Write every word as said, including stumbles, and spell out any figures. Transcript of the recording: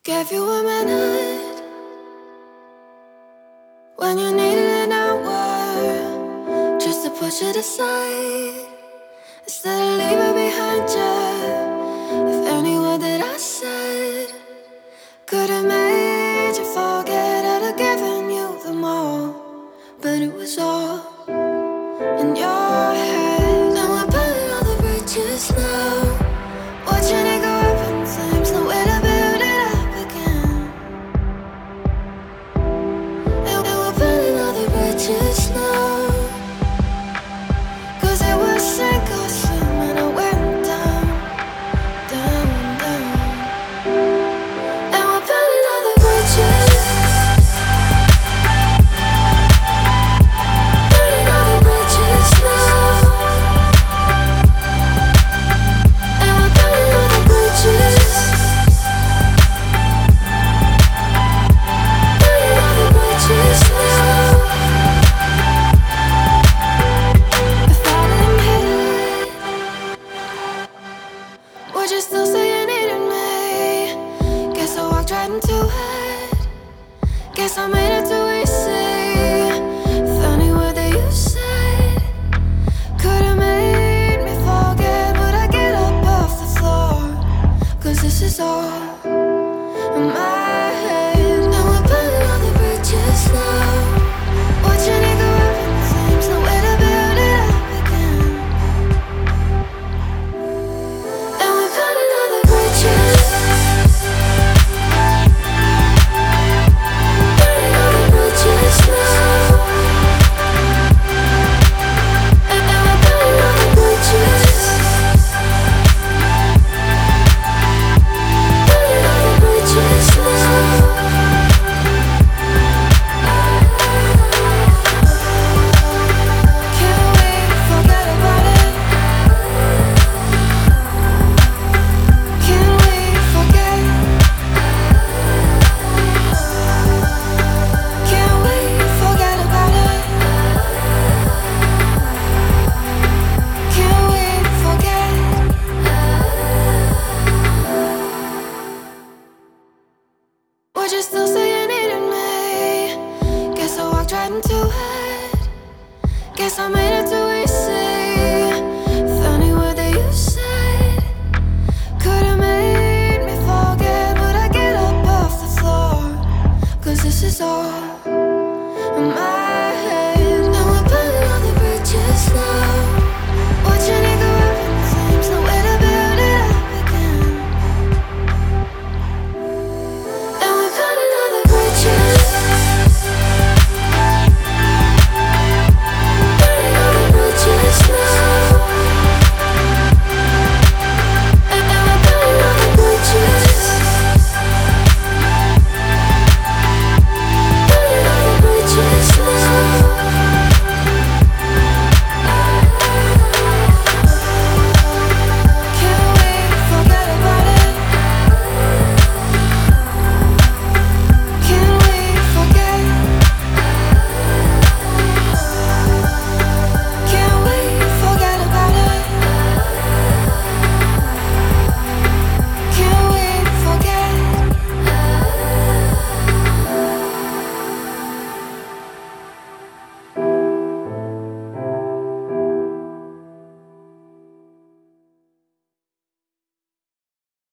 Gave you a minute when you needed an hour just to push it aside instead of leave it behind you. If any word that I said could have made you forget, I'd have given you them all, but it was all in your head. And we're burning all the bridges now, watching it go up in flames, no way to build it up again. And, and we're burning all the bridges now, cause it was sink or swim, and I went down, down, down. And we're burning all the bridges, burning all the bridges now. And we're burning all the bridges, burning all the bridges now. If I didn't hit it, would you still say you needed me? Guess I walked right into it. Guess I made it too easy. If any word that you said could have made me forget, would I get up off the floor? Cause this is all in my head. And we're burning all the bridges now, watching it go up in flames, no way to build it up again. And we're burning all the bridges, burning all the bridges now. And, and we're burning all the bridges, burning all the bridges now. Can we forget about it? Can we forget? Can we forget about it? Can we forget? Would you still say you needed me? Guess I walked right into it. Guess I made it too easy. If any word that you said could have made me forget, would I get up off the floor? Cause this is all